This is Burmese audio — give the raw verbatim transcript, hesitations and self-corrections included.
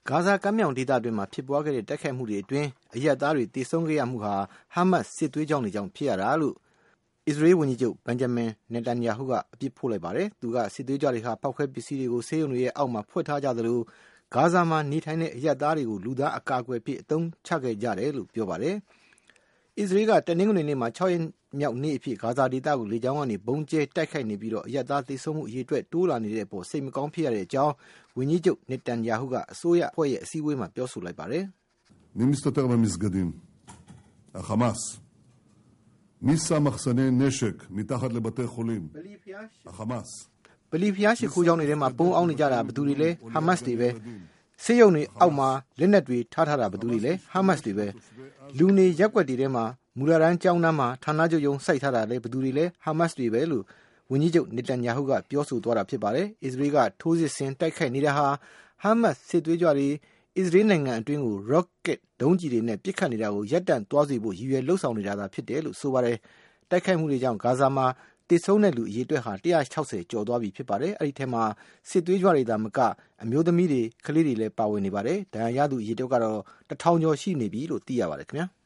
ဂါဇာကမ်းမြောင်ဒေသအတွင်းမှာဖြစ်ပွားခဲ့တဲ့တိုက်ခိုက်မှုတွေအတွင်းအရပ်သားတွေသေဆုံးခဲ့ရမှုဟာဟာမတ်စ်စစ်သွေးကြောင်းတွေကြောင့်ဖြစ်ရတာလို့အစ္စရေးဝန်ကြီးချုပ်ဘန်ဂျမင်နေတန်ယာဟုကအပြစ်ဖို့လိုက်ပါတယ်။သူကစစ်သွေးကြွတွေဟာပောက်ခွဲပစ္စည်းတွေကိုဆေးရုံတွေရဲ့အောက်မှာဖွက်ထားကြသလိုဂါဇာမှာနေထိုင်တဲ့အရပ်သားတွေကိုလူသားအကာအကွယ်ဖြစ်အသုံးချခဲ့ကြတယ်လို့ပြောပါတယ်။အစ္စရေးကတနင်္ဂနွေနေ့မှာ၆ရက်မြောက်နေ့အဖြစ်ဂါဇာဒေသကိုလေကြောင်းကနေဘုံကျဲတိုက်ခိုက်နေပြီးတော့အရပ်သားသေဆုံးမှုအရေအတွက်တိုးလာနေတဲ့အပေါ်စိတ်မကောင်းဖြစ်ရတဲ့အကြောင်းဝန်ကြီးချုပ်နေတန်ယာဟုကအစိုးရအဖွဲ့ရဲ့အစည်းအဝေးမှာပြောဆိုလိုက်ပါတယ်။မီစတာတာမစ်ဂဒင်ဟာမတ်စ်မီဆာမခဆနဲနရှက်မီတာခတ်လဘတေခိုလင်ဟာမတ်စ်ပလီဖျားရှိခိုးကြောင်းတွေထဲမှာပုံအောင်နေကြတာဘယ်သူတွေလဲဟာမတ်စ်တွေပဲဆေးရုံတွေအောက်မှာလက်နက်တွေထားထားတာဘယ်သူတွေလဲဟာမတ်စ်တွေပဲလူနေရက်ွက်တွေထဲမှာမူလတန်းကျောင်းသားမှာဌာနချုပ်ရုံးစိုက်ထားတာလဲဘယ်သူတွေလဲဟာမတ်စ်တွေပဲလို့ဝန်ကြီးချုပ်နေတန်ယာဟုကပြောဆိုသွားတာဖြစ်ပါတယ်။အစ္စရေးကထိုးစစ်ဆင်တိုက်ခိုက်နေတာဟာဟာမတ်စ်စစ်သွေးကြွတွေအစ္စရေးနိုင်ငံအတွင်းကို rocket ဒုံးကျည်တွေနဲ့ပစ်ခတ်နေတာကိုရပ်တန့်သွားစေဖို့ရည်ရွယ်လှုံ့ဆော်နေတာသာဖြစ်တယ်လို့ဆိုပါတယ်။တိုက်ခိုက်မှုတွေကြောင့်ဂါဇာမှာသေဆုံးတဲ့လူအရေအတွက်ဟာone hundred sixtyကျော်သွားပြီဖြစ်ပါတယ်။အဲဒီထဲမှာစစ်သွေးကြွတွေသာမကအမျိုးသမီးတွေကလေးတွေလည်းပါဝင်နေပါတယ်။ဒဏ်ရာရသူအရေအတွက်ကတော့one thousandကျော်ရှိနေပြီလို့သိရပါတယ်ခင်ဗျာ။